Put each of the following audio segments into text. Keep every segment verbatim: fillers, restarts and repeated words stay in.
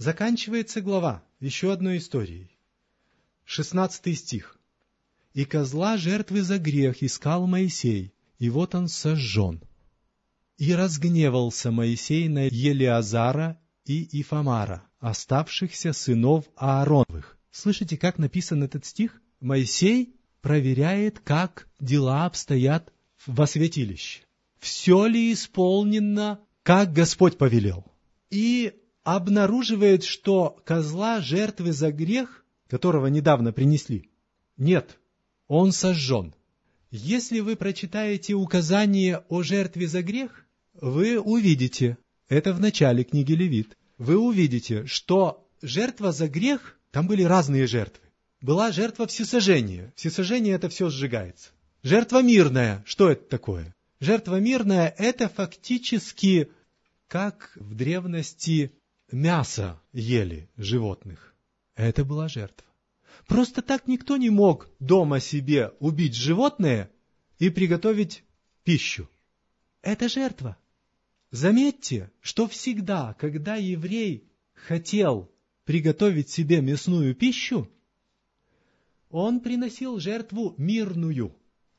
Заканчивается глава еще одной историей. шестнадцатый стих. «И козла жертвы за грех искал Моисей, и вот он сожжен. И разгневался Моисей на Елиазара и Ифамара, оставшихся сынов Аароновых». Слышите, как написан этот стих? Моисей проверяет, как дела обстоят во святилище. Все ли исполнено, как Господь повелел. И обнаруживает, что козла жертвы за грех, которого недавно принесли, нет, он сожжен. Если вы прочитаете указание о жертве за грех, вы увидите, это в начале книги Левит, вы увидите, что жертва за грех, там были разные жертвы. Была жертва всесожжения. Всесожжение — это все сжигается. Жертва мирная, что это такое? Жертва мирная — это фактически, как в древности мясо ели животных. Это была жертва. Просто так никто не мог дома себе убить животное и приготовить пищу. Это жертва. Заметьте, что всегда, когда еврей хотел приготовить себе мясную пищу, он приносил жертву мирную.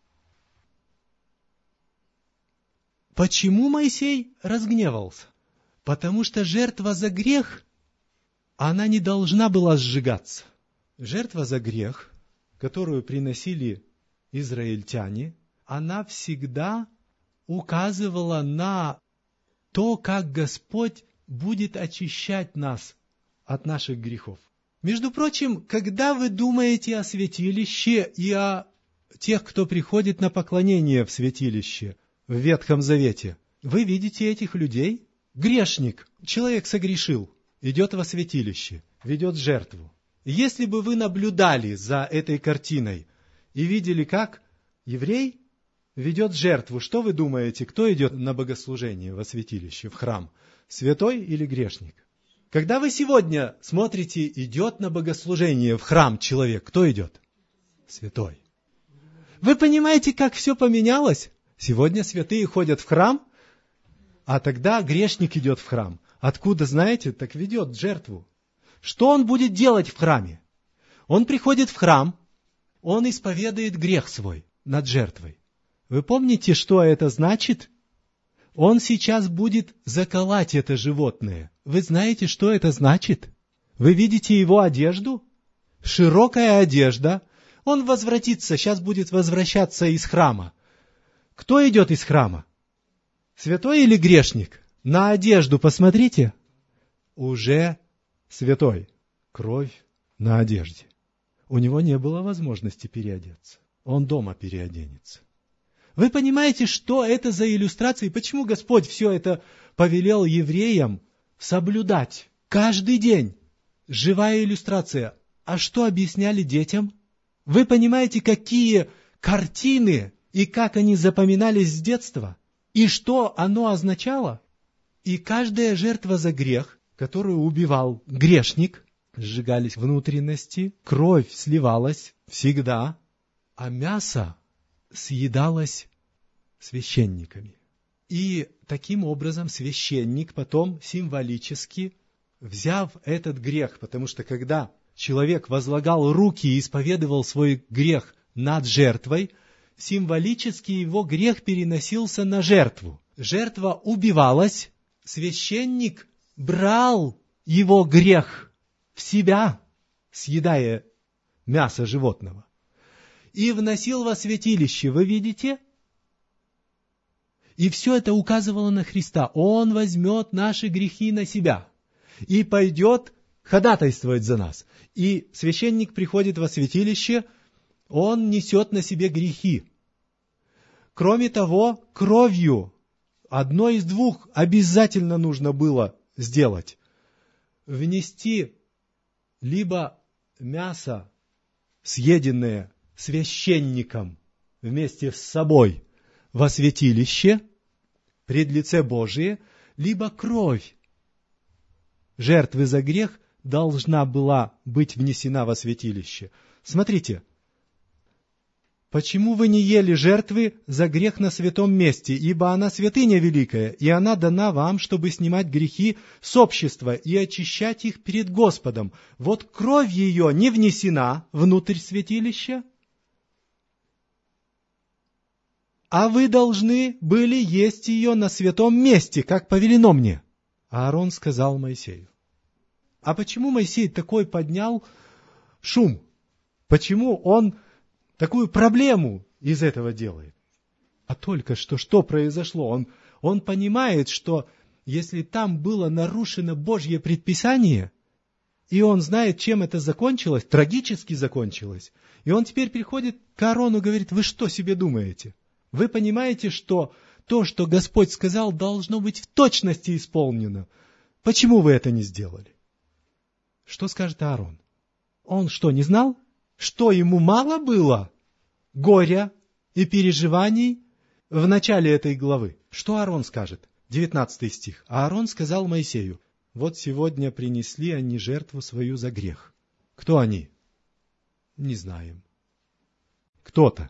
Почему Моисей разгневался? Потому что жертва за грех, она не должна была сжигаться. Жертва за грех, которую приносили израильтяне, она всегда указывала на то, как Господь будет очищать нас от наших грехов. Между прочим, когда вы думаете о святилище и о тех, кто приходит на поклонение в святилище, в Ветхом Завете, вы видите этих людей? Грешник, человек согрешил, идет во святилище, ведет жертву. Если бы вы наблюдали за этой картиной и видели, как еврей ведет жертву, что вы думаете, кто идет на богослужение во святилище, в храм? Святой или грешник? Когда вы сегодня смотрите, идет на богослужение в храм человек, кто идет? Святой. Вы понимаете, как все поменялось? Сегодня святые ходят в храм, а тогда грешник идет в храм. Откуда, знаете, так ведет жертву. Что он будет делать в храме? Он приходит в храм, он исповедует грех свой над жертвой. Вы помните, что это значит? Он сейчас будет заколоть это животное. Вы знаете, что это значит? Вы видите его одежду? Широкая одежда. Он возвратится, сейчас будет возвращаться из храма. Кто идет из храма? Святой или грешник? На одежду посмотрите. Уже святой. Кровь на одежде. У него не было возможности переодеться. Он дома переоденется. Вы понимаете, что это за иллюстрации? Почему Господь все это повелел евреям соблюдать каждый день? Живая иллюстрация. А что объясняли детям? Вы понимаете, какие картины и как они запоминались с детства? И что оно означало? И каждая жертва за грех, которую убивал грешник, сжигались внутренности, кровь сливалась всегда, а мясо съедалось священниками. И таким образом священник потом символически, взяв этот грех, потому что когда человек возлагал руки и исповедовал свой грех над жертвой, символически его грех переносился на жертву. Жертва убивалась, священник брал его грех в себя, съедая мясо животного, и вносил во святилище. Вы видите? И все это указывало на Христа. Он возьмет наши грехи на себя и пойдет ходатайствовать за нас. И священник приходит во святилище, он несет на себе грехи. Кроме того, кровью, одно из двух обязательно нужно было сделать. Внести либо мясо, съеденное священником вместе с собой во святилище, пред лице Божие, либо кровь жертвы за грех должна была быть внесена во святилище. Смотрите, почему вы не ели жертвы за грех на святом месте, ибо она святыня великая, и она дана вам, чтобы снимать грехи с общества и очищать их перед Господом. Вот кровь ее не внесена внутрь святилища, а вы должны были есть ее на святом месте, как повелено мне. Аарон сказал Моисею. А почему Моисей такой поднял шум? Почему он такую проблему из этого делает? А только что что произошло? Он, он понимает, что если там было нарушено Божье предписание, и он знает, чем это закончилось, трагически закончилось, и он теперь приходит к Аарону и говорит: вы что себе думаете? Вы понимаете, что то, что Господь сказал, должно быть в точности исполнено. Почему вы это не сделали? Что скажет Аарон? Он что, не знал? Что ему мало было горя и переживаний в начале этой главы? Что Аарон скажет? девятнадцатый стих. Аарон сказал Моисею: вот сегодня принесли они жертву свою за грех. Кто они? Не знаем. Кто-то.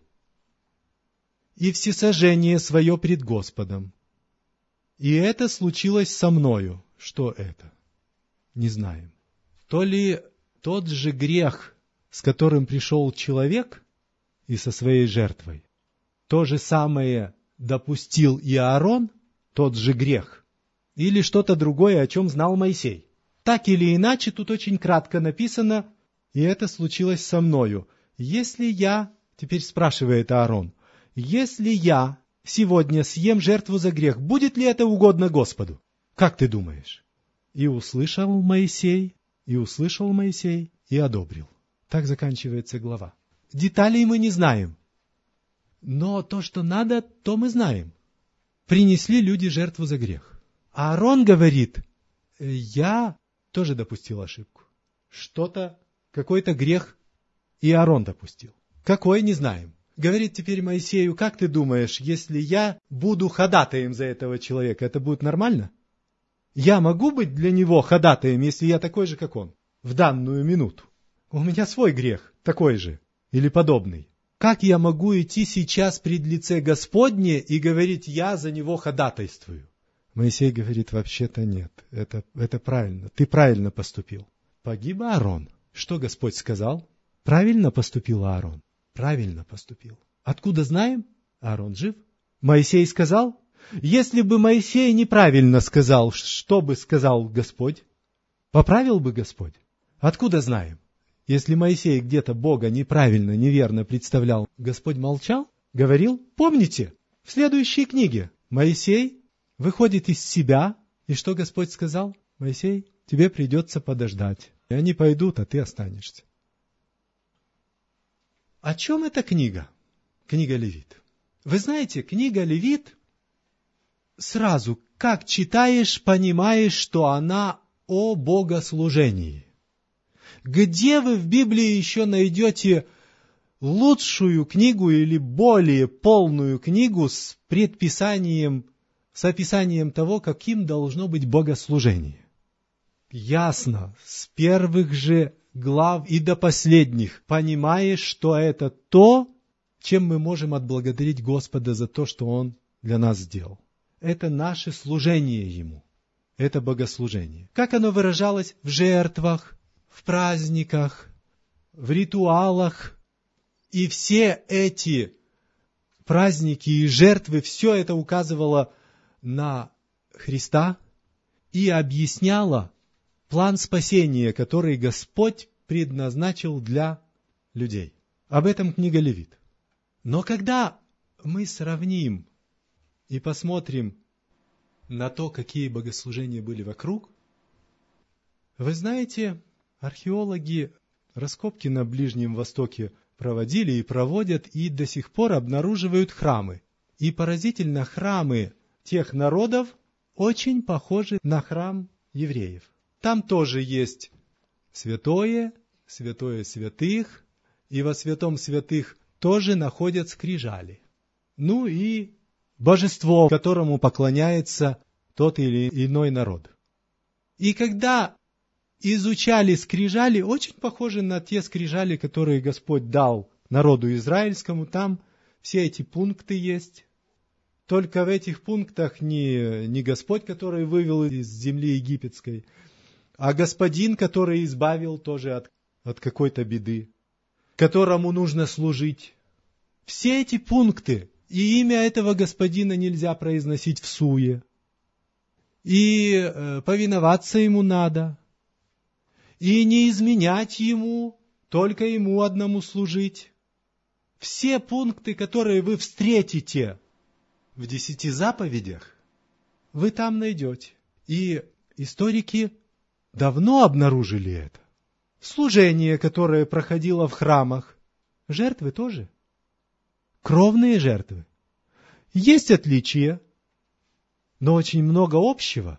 И всесожжение свое пред Господом. И это случилось со мною. Что это? Не знаем. То ли тот же грех, с которым пришел человек и со своей жертвой, то же самое допустил и Аарон, тот же грех, или что-то другое, о чем знал Моисей. Так или иначе, тут очень кратко написано: и это случилось со мною. Если я, теперь спрашивает Аарон, если я сегодня съем жертву за грех, будет ли это угодно Господу? Как ты думаешь? И услышал Моисей, и услышал Моисей, и одобрил. Так заканчивается глава. Деталей мы не знаем. Но то, что надо, то мы знаем. Принесли люди жертву за грех. А Аарон говорит: я тоже допустил ошибку. Что-то, какой-то грех и Аарон допустил. Какой, не знаем. Говорит теперь Моисею: как ты думаешь, если я буду ходатаем за этого человека, это будет нормально? Я могу быть для него ходатаем, если я такой же, как он, в данную минуту? У меня свой грех, такой же, или подобный. Как я могу идти сейчас пред лице Господне и говорить: я за него ходатайствую? Моисей говорит: вообще-то нет, это, это правильно, ты правильно поступил. Погиб Аарон. Что Господь сказал? Правильно поступил Аарон. Правильно поступил. Откуда знаем? Аарон жив. Моисей сказал? Если бы Моисей неправильно сказал, что бы сказал Господь? Поправил бы Господь? Откуда знаем? Если Моисей где-то Бога неправильно, неверно представлял, Господь молчал? Говорил? Помните? В следующей книге Моисей выходит из себя, и что Господь сказал? Моисей, тебе придется подождать. И они пойдут, а ты останешься. О чем эта книга? Книга Левит. Вы знаете, книга Левит, сразу, как читаешь, понимаешь, что она о богослужении. Где вы в Библии еще найдете лучшую книгу или более полную книгу с предписанием, с описанием того, каким должно быть богослужение? Ясно, с первых же глав и до последних, понимаешь, что это то, чем мы можем отблагодарить Господа за то, что Он для нас сделал. Это наше служение Ему. Это богослужение. Как оно выражалось в жертвах, в праздниках, в ритуалах. И все эти праздники и жертвы, все это указывало на Христа и объясняло план спасения, который Господь предназначил для людей. Об этом книга Левит. Но когда мы сравним и посмотрим на то, какие богослужения были вокруг, вы знаете, археологи раскопки на Ближнем Востоке проводили и проводят, и до сих пор обнаруживают храмы. И поразительно, храмы тех народов очень похожи на храм евреев. Там тоже есть святое, святое святых, и во святом святых тоже находят скрижали. Ну и божество, которому поклоняется тот или иной народ. И когда изучали скрижали, очень похожи на те скрижали, которые Господь дал народу израильскому, там все эти пункты есть. Только в этих пунктах не, не Господь, который вывел из земли египетской, а Господин, который избавил тоже от, от какой-то беды, которому нужно служить. Все эти пункты, и имя этого Господина нельзя произносить в суе, и э, повиноваться Ему надо, и не изменять Ему, только Ему одному служить. Все пункты, которые вы встретите в десяти заповедях, вы там найдете. И историки давно обнаружили это. Служение, которое проходило в храмах, жертвы тоже. Кровные жертвы. Есть отличия, но очень много общего.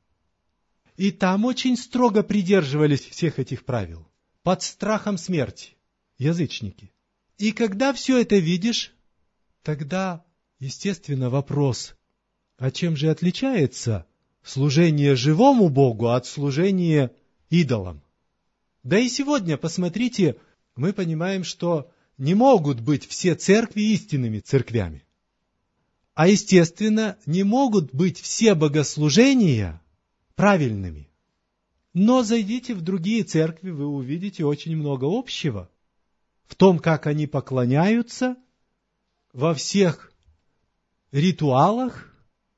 И там очень строго придерживались всех этих правил. Под страхом смерти. Язычники. И когда все это видишь, тогда, естественно, вопрос, а чем же отличается служение живому Богу от служения идолам? Да и сегодня, посмотрите, мы понимаем, что не могут быть все церкви истинными церквями. А, естественно, не могут быть все богослужения правильными. Но зайдите в другие церкви, вы увидите очень много общего в том, как они поклоняются, во всех ритуалах,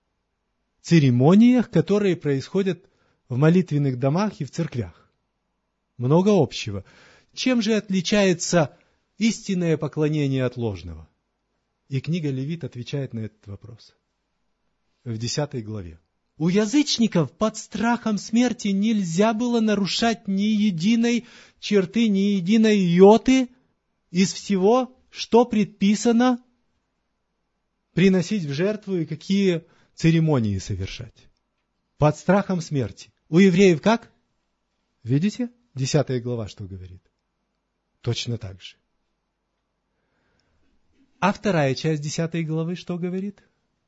церемониях, которые происходят в молитвенных домах и в церквях. Много общего. Чем же отличается истинное поклонение от ложного? И книга Левит отвечает на этот вопрос в десятой главе. У язычников под страхом смерти нельзя было нарушать ни единой черты, ни единой йоты из всего, что предписано приносить в жертву и какие церемонии совершать. Под страхом смерти. У евреев как? Видите? Десятая глава что говорит? Точно так же. А вторая часть десятой главы что говорит?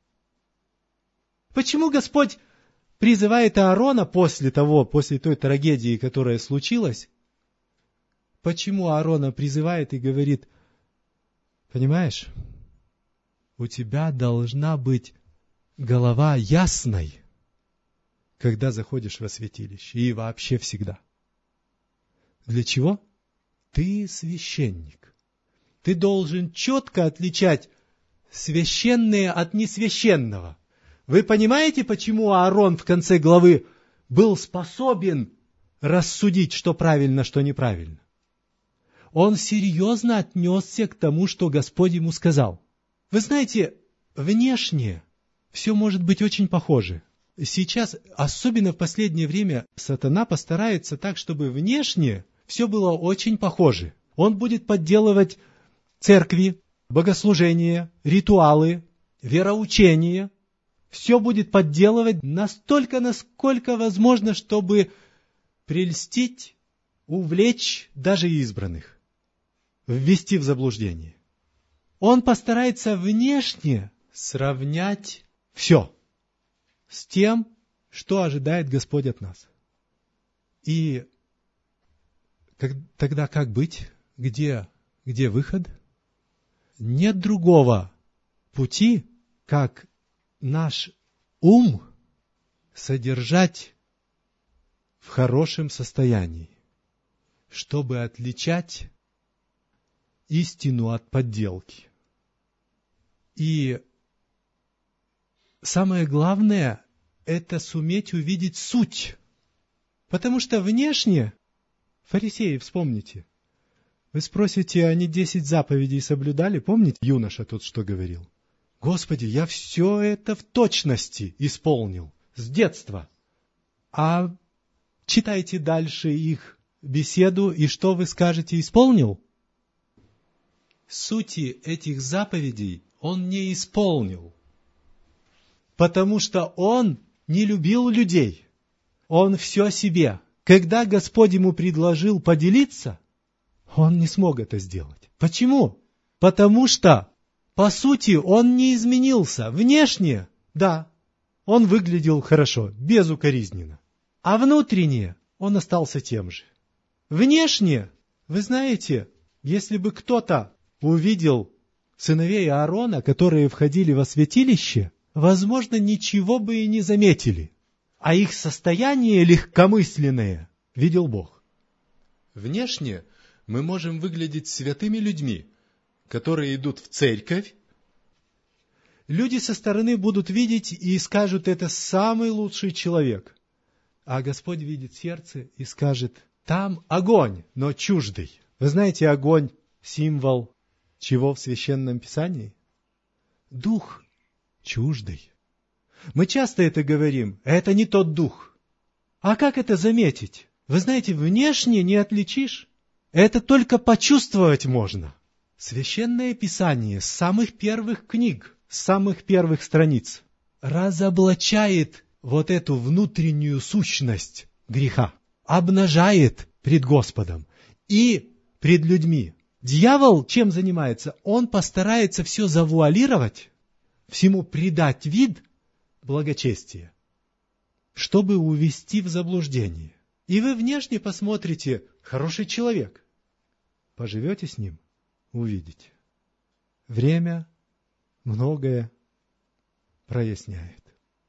Почему Господь призывает Аарона после того, после той трагедии, которая случилась? Почему Аарона призывает и говорит, понимаешь, у тебя должна быть голова ясной, когда заходишь во святилище, и вообще всегда. Для чего? Ты священник. Ты должен четко отличать священное от несвященного. Вы понимаете, почему Аарон в конце главы был способен рассудить, что правильно, что неправильно? Он серьезно отнесся к тому, что Господь ему сказал. Вы знаете, внешне все может быть очень похоже. Сейчас, особенно в последнее время, сатана постарается так, чтобы внешне все было очень похоже. Он будет подделывать церкви, богослужения, ритуалы, вероучения. Все будет подделывать настолько, насколько возможно, чтобы прельстить, увлечь даже избранных, ввести в заблуждение. Он постарается внешне сравнять все с тем, что ожидает Господь от нас. И как, тогда как быть? Где, где выход? Нет другого пути, как наш ум содержать в хорошем состоянии, чтобы отличать истину от подделки. И самое главное – это суметь увидеть суть. Потому что внешне, фарисеи, вспомните, вы спросите, они десять заповедей соблюдали? Помните, юноша тут что говорил? Господи, я все это в точности исполнил с детства. А читайте дальше их беседу, и что вы скажете, исполнил? Сути этих заповедей он не исполнил, потому что он не любил людей. Он все себе. Когда Господь ему предложил поделиться, он не смог это сделать. Почему? Потому что, по сути, он не изменился. Внешне, да, он выглядел хорошо, безукоризненно. А внутренне он остался тем же. Внешне, вы знаете, если бы кто-то увидел сыновей Аарона, которые входили во святилище, возможно, ничего бы и не заметили. А их состояние легкомысленное видел Бог. Внешне мы можем выглядеть святыми людьми, которые идут в церковь. Люди со стороны будут видеть и скажут, это самый лучший человек. А Господь видит сердце и скажет, там огонь, но чуждый. Вы знаете, огонь — символ чего в Священном Писании? Дух чуждый. Мы часто это говорим, это не тот дух. А как это заметить? Вы знаете, внешне не отличишь. Это только почувствовать можно. Священное Писание с самых первых книг, с самых первых страниц разоблачает вот эту внутреннюю сущность греха, обнажает пред Господом и пред людьми. Дьявол чем занимается? Он постарается все завуалировать, всему придать вид благочестия, чтобы увести в заблуждение. И вы внешне посмотрите, хороший человек. Поживете с ним, увидите. Время многое проясняет.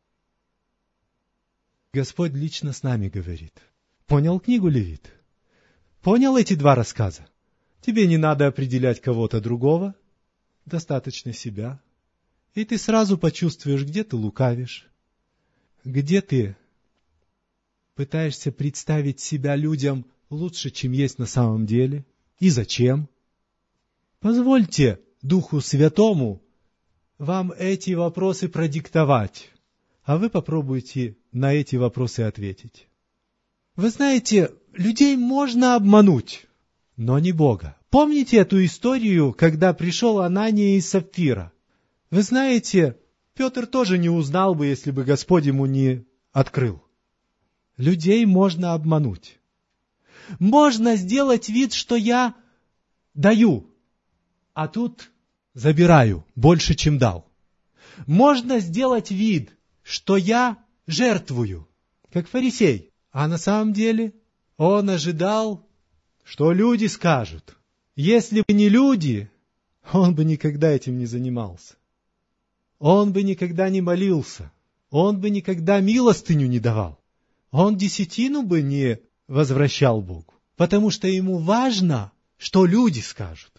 Господь лично с нами говорит. Понял книгу Левит? Понял эти два рассказа? Тебе не надо определять кого-то другого, достаточно себя. И ты сразу почувствуешь, где ты лукавишь, где ты пытаешься представить себя людям лучше, чем есть на самом деле, и зачем. Позвольте Духу Святому вам эти вопросы продиктовать, а вы попробуйте на эти вопросы ответить. Вы знаете, людей можно обмануть, но не Бога. Помните эту историю, когда пришел Анания и Сапфира? Вы знаете, Петр тоже не узнал бы, если бы Господь ему не открыл. Людей можно обмануть. Можно сделать вид, что я даю, а тут забираю больше, чем дал. Можно сделать вид, что я жертвую, как фарисей. А на самом деле он ожидал, что люди скажут. Если бы не люди, он бы никогда этим не занимался. Он бы никогда не молился. Он бы никогда милостыню не давал. Он десятину бы не возвращал Богу. Потому что ему важно, что люди скажут.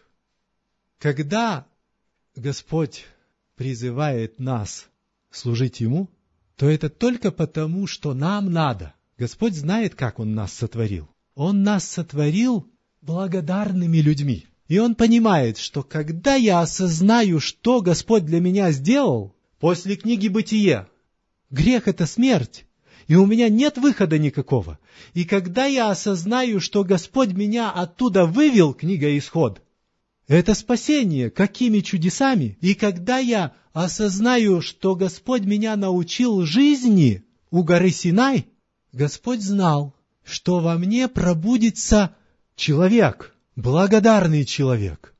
Когда Господь призывает нас служить Ему, то это только потому, что нам надо. Господь знает, как Он нас сотворил. Он нас сотворил благодарными людьми. И Он понимает, что когда я осознаю, что Господь для меня сделал, после книги «Бытие», грех — это смерть, и у меня нет выхода никакого. И когда я осознаю, что Господь меня оттуда вывел, книга «Исход», это спасение, какими чудесами. И когда я осознаю, что Господь меня научил жизни у горы Синай, Господь знал, что во мне пробудится человек, благодарный человек.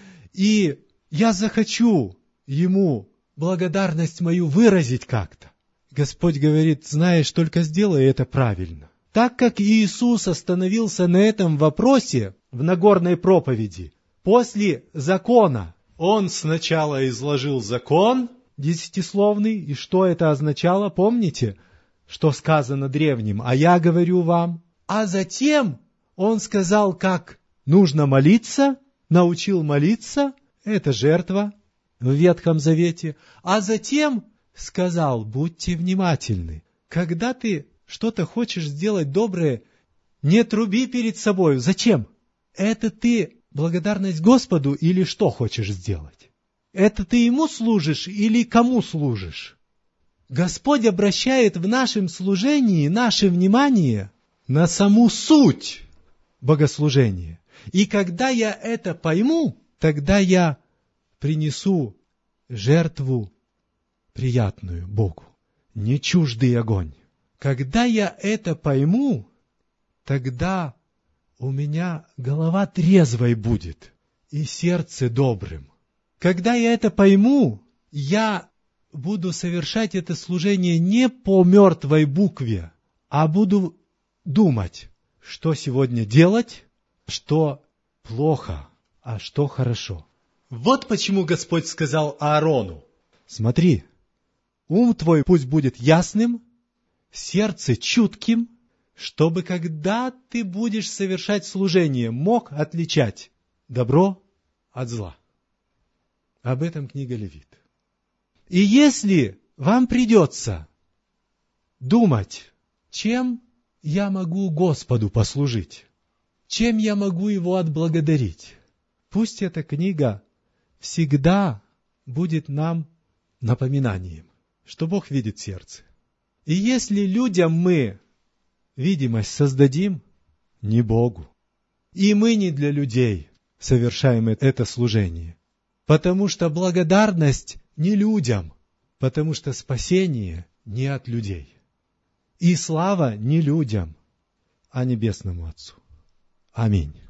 И я захочу Ему благодарность мою выразить как-то. Господь говорит, знаешь, только сделай это правильно. Так как Иисус остановился на этом вопросе в Нагорной проповеди, после закона, Он сначала изложил закон десятисловный, и что это означало, помните, что сказано древним, а я говорю вам. А затем Он сказал, как нужно молиться, научил молиться, это жертва в Ветхом Завете, а затем сказал, будьте внимательны. Когда ты что-то хочешь сделать доброе, не труби перед собой. Зачем? Это ты благодарность Господу или что хочешь сделать? Это ты Ему служишь или кому служишь? Господь обращает в нашем служении наше внимание на саму суть богослужения. И когда я это пойму, тогда я принесу жертву приятную Богу, не чуждый огонь. Когда я это пойму, тогда у меня голова трезвой будет и сердце добрым. Когда я это пойму, я буду совершать это служение не по мертвой букве, а буду думать, что сегодня делать, что плохо, а что хорошо. Вот почему Господь сказал Аарону: смотри, ум твой пусть будет ясным, сердце чутким, чтобы, когда ты будешь совершать служение, мог отличать добро от зла. Об этом книга Левит. И если вам придется думать, чем я могу Господу послужить, чем я могу Его отблагодарить, пусть эта книга всегда будет нам напоминанием, что Бог видит сердце. И если людям мы видимость создадим, не Богу, и мы не для людей совершаем это служение, потому что благодарность не людям, потому что спасение не от людей, и слава не людям, а Небесному Отцу. Аминь.